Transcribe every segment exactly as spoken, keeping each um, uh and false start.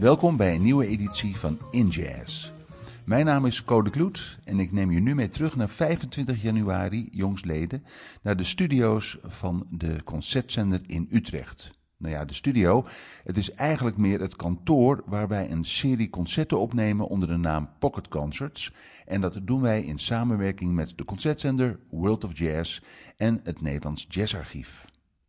Welkom bij een nieuwe editie van In Jazz. Mijn naam is Code Kloet en ik neem je nu mee terug naar vijfentwintig januari, jongsleden, naar de studio's van de Concertzender in Utrecht. Nou ja, de studio, het is eigenlijk meer het kantoor waar wij een serie concerten opnemen onder de naam Pocket Concerts. En dat doen wij in samenwerking met de Concertzender, World of Jazz en het Nederlands Jazzarchief.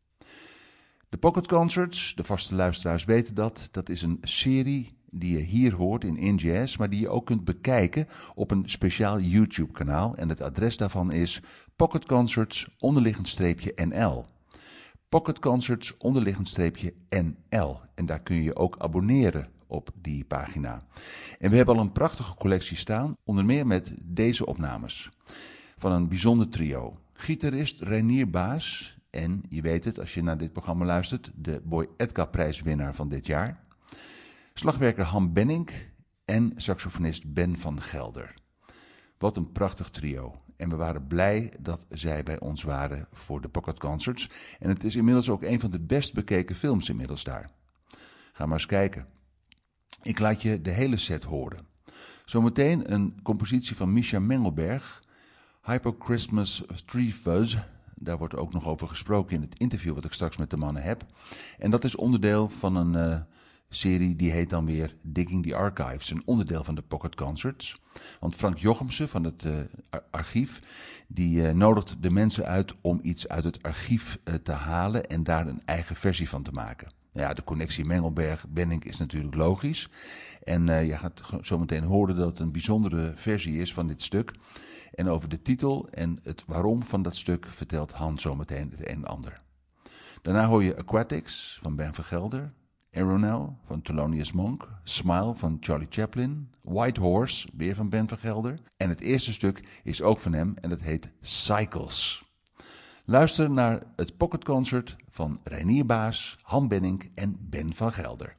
De Pocket Concerts, de vaste luisteraars weten dat, dat is een serie die je hier hoort in In Jazz, maar die je ook kunt bekijken op een speciaal YouTube-kanaal. En het adres daarvan is Pocket Concerts onderliggend streepje N L. Pocket Concerts onderliggend streepje N L. En daar kun je je ook abonneren op die pagina. En we hebben al een prachtige collectie staan, onder meer met deze opnames van een bijzonder trio. Gitarist Reinier Baas, en je weet het als je naar dit programma luistert, de Boy Edgar-prijswinnaar van dit jaar. Slagwerker Han Benink en saxofonist Ben van Gelder. Wat een prachtig trio. En we waren blij dat zij bij ons waren voor de Pocket Concerts. En het is inmiddels ook een van de best bekeken films inmiddels daar. Ga maar eens kijken. Ik laat je de hele set horen. Zometeen een compositie van Misha Mengelberg, Hyper Christmas Tree Fuzz. Daar wordt ook nog over gesproken in het interview wat ik straks met de mannen heb. En dat is onderdeel van een uh, serie die heet dan weer Digging the Archives. Een onderdeel van de Pocket Concerts. Want Frank Jochemsen van het uh, archief, die uh, nodigt de mensen uit om iets uit het archief uh, te halen en daar een eigen versie van te maken. Ja, de connectie Mengelberg-Benink is natuurlijk logisch. En uh, je gaat zo meteen horen dat het een bijzondere versie is van dit stuk. En over de titel en het waarom van dat stuk vertelt Han zometeen het een en ander. Daarna hoor je Aquatics van Ben van Gelder, Aeronell van Thelonious Monk, Smile van Charlie Chaplin, White Horse, weer van Ben van Gelder. En het eerste stuk is ook van hem en dat heet Cycles. Luister naar het Pocket Concert van Reinier Baas, Han Benink en Ben van Gelder.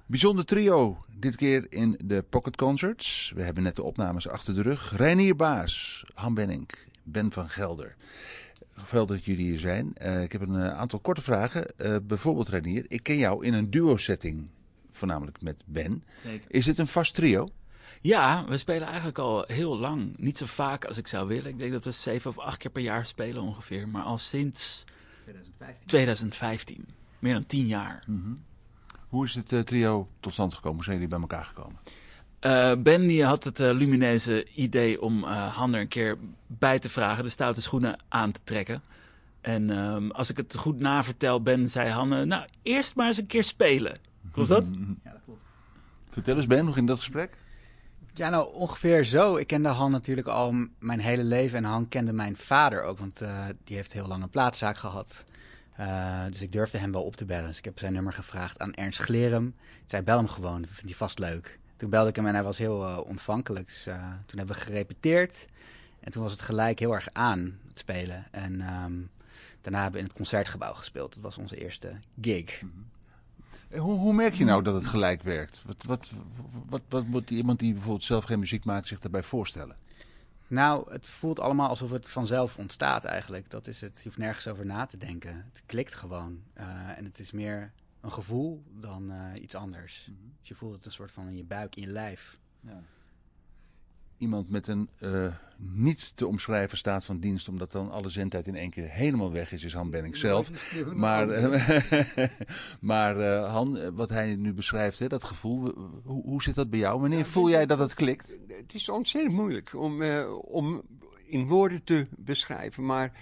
Bijzonder trio, dit keer in de Pocket Concerts. We hebben net de opnames achter de rug. Reinier Baas, Han Benink, Ben van Gelder. Geweldig dat jullie hier zijn. Uh, ik heb een uh, aantal korte vragen. Uh, bijvoorbeeld Reinier, ik ken jou in een duo-setting, voornamelijk met Ben. Zeker. Is dit een vast trio? Ja, we spelen eigenlijk al heel lang. Niet zo vaak als ik zou willen. Ik denk dat we zeven of acht keer per jaar spelen ongeveer. Maar al sinds twintig vijftien. twintig vijftien. Meer dan tien jaar. Mm-hmm. Hoe is het uh, trio tot stand gekomen? Hoe zijn jullie bij elkaar gekomen? Uh, Ben die had het uh, lumineuze idee om uh, Han er een keer bij te vragen. De stoute schoenen aan te trekken. En um, als ik het goed navertel, Ben zei Han... Uh, nou, eerst maar eens een keer spelen. Klopt dat? Ja, dat klopt. Vertel eens Ben, hoe ging dat gesprek? Ja, nou ongeveer zo. Ik kende Han natuurlijk al m- mijn hele leven en Han kende mijn vader ook, want uh, die heeft heel lang een plaatszaak gehad. Uh, dus ik durfde hem wel op te bellen. Dus ik heb zijn nummer gevraagd aan Ernst Glerum. Ik zei, bel hem gewoon, dat vindt hij vast leuk. Toen belde ik hem en hij was heel uh, ontvankelijk. Dus uh, toen hebben we gerepeteerd en toen was het gelijk heel erg aan het spelen. En um, daarna hebben we in het Concertgebouw gespeeld. Dat was onze eerste gig. Mm-hmm. Hoe, hoe merk je nou dat het gelijk werkt? Wat, wat, wat, wat moet iemand die bijvoorbeeld zelf geen muziek maakt zich daarbij voorstellen? Nou, het voelt allemaal alsof het vanzelf ontstaat eigenlijk. Dat is het. Je hoeft nergens over na te denken. Het klikt gewoon. Uh, en het is meer een gevoel dan uh, iets anders. Mm-hmm. Dus je voelt het een soort van in je buik, in je lijf. Ja. Iemand met een uh, niet te omschrijven staat van dienst, omdat dan alle zendtijd in één keer helemaal weg is, is Han Benink zelf. Maar, uh, maar uh, Han, wat hij nu beschrijft, hè, dat gevoel, hoe, hoe zit dat bij jou? Wanneer ja, voel jij dat het klikt? Het is ontzettend moeilijk om, uh, om in woorden te beschrijven, maar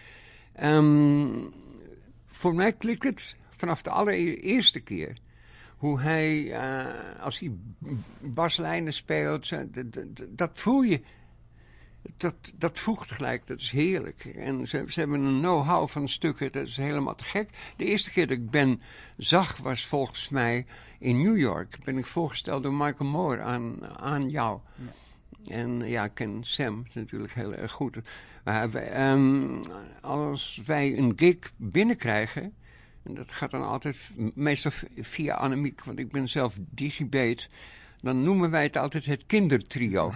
um, voor mij klikt het vanaf de allereerste keer. Hoe hij, uh, als hij baslijnen speelt, dat, dat, dat voel je. Dat, dat voegt gelijk, dat is heerlijk. En ze, ze hebben een know-how van stukken, dat is helemaal te gek. De eerste keer dat ik Ben zag was volgens mij in New York. Ben ik voorgesteld door Michael Moore aan, aan jou. Ja. En ja, ik ken Sam natuurlijk heel erg goed. Uh, wij, um, als wij een gig binnenkrijgen... En dat gaat dan altijd meestal via Annemiek, want ik ben zelf digibate. Dan noemen wij het altijd het kindertrio.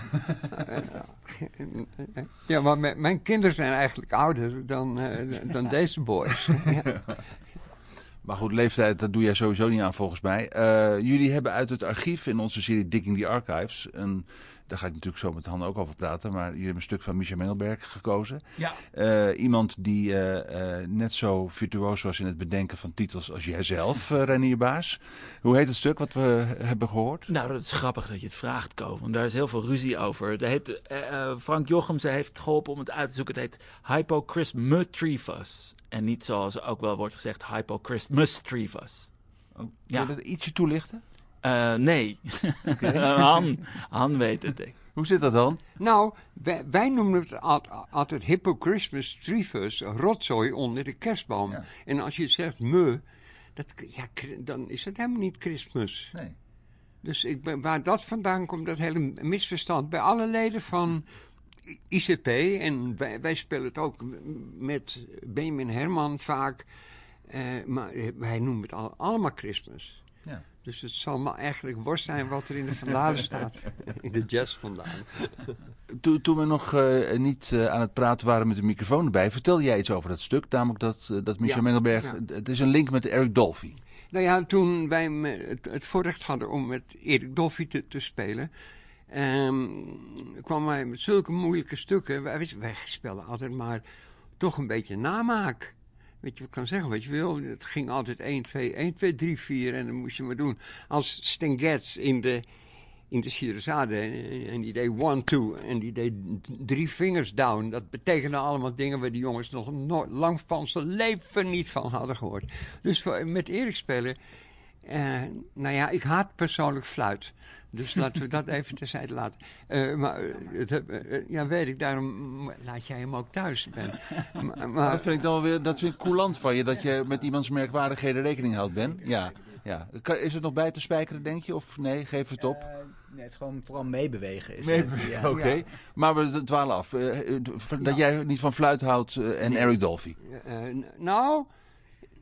Ja, maar m- mijn kinderen zijn eigenlijk ouder dan, uh, dan deze boys. Ja. Maar goed, leeftijd, dat doe jij sowieso niet aan volgens mij. Uh, jullie hebben uit het archief in onze serie Digging the Archives, een, daar ga ik natuurlijk zo met Han ook over praten, maar jullie hebben een stuk van Micha Mengelberg gekozen. Ja. Uh, iemand die uh, uh, net zo virtuoos was in het bedenken van titels als jijzelf, uh, Reinier Baas. Hoe heet het stuk wat we hebben gehoord? Nou, dat is grappig dat je het vraagt, Ko, want daar is heel veel ruzie over. Het heet, uh, Frank Jochemse heeft geholpen om het uit te zoeken. Het heet Hypocrismetrivus. En niet zoals ook wel wordt gezegd, Hypocrismestrivus. Oh, kun je ja. dat ietsje toelichten? Uh, nee. Okay. Han, Han weet het. Ik. Hoe zit dat dan? Nou, wij, wij noemen het altijd Hypocrismestrivus, rotzooi onder de kerstboom. Ja. En als je zegt me, dat, ja, dan is het helemaal niet Christmas. Nee. Dus ik ben, waar dat vandaan komt, dat hele misverstand bij alle leden van I C P, en wij, wij spelen het ook met Benjamin Herman vaak, uh, maar wij noemen het al, allemaal Christmas. Ja. Dus het zal maar eigenlijk worst zijn wat er in de Vandalen staat. In de jazz-Vandalen. Toen, toen we nog uh, niet uh, aan het praten waren met de microfoon erbij, vertelde jij iets over dat stuk, namelijk dat, uh, dat Micha ja, Mengelberg, ja. Het is een link met Eric Dolphy. Nou ja, toen wij het, het voorrecht hadden om met Eric Dolphy te, te spelen, Um, kwam hij met zulke moeilijke stukken. Wij, wij spelden altijd maar toch een beetje namaak. Weet je, wat ik kan zeggen, wat je wil. Het ging altijd één, twee, één, twee, drie, vier en dan moest je maar doen. Als Stan Getz in de, in de Scheherazade en die deed one, two en die deed drie vingers down. Dat betekende allemaal dingen waar die jongens nog no- lang van zijn leven niet van hadden gehoord. Dus met Erik spelen, uh, nou ja, ik haat persoonlijk fluit. Dus laten we dat even terzijde laten. Uh, maar uh, het, uh, ja, weet ik, daarom laat jij hem ook thuis. Ben. Maar, maar, dat vind ik dan wel weer, dat vind ik coulant van je, dat je met iemands merkwaardigheden rekening houdt, Ben. Ja, ja. Is het nog bij te spijkeren, denk je? Of nee, geef het op. Uh, nee, het is gewoon vooral meebewegen. Is meebewegen, ja. Oké. Okay. Ja. Maar we dwalen af. Uh, dat ja. jij niet van fluit houdt uh, en nee. Eric Dolphy. Uh, nou...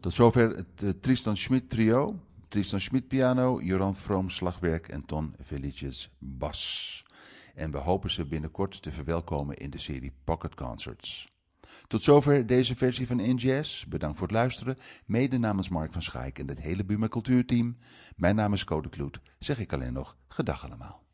Tot zover het uh, Tristan Schmid trio. Tristan Schmid piano, Joran Vroom slagwerk en Ton Velicius bas. En we hopen ze binnenkort te verwelkomen in de serie Pocket Concerts. Tot zover deze versie van In Jazz. Bedankt voor het luisteren. Mede namens Mark van Schaik en het hele Buma Cultuurteam. Mijn naam is Code Kloet. Zeg ik alleen nog gedag allemaal.